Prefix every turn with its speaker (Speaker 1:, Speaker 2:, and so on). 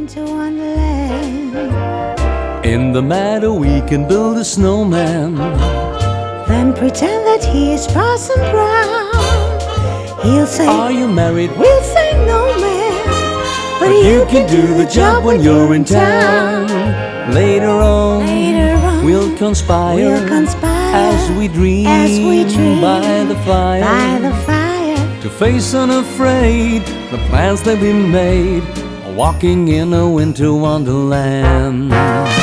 Speaker 1: winter wonderland.
Speaker 2: In the meadow we can build a snowman,
Speaker 1: Then pretend that he is Parson Brown. He'll say,
Speaker 2: are you married?
Speaker 1: we'll say no, man, but
Speaker 2: You can do the job when you're in town. Later on, we'll conspire, as we dream, by the fire, to face unafraid the plans that we made, walking in a winter wonderland.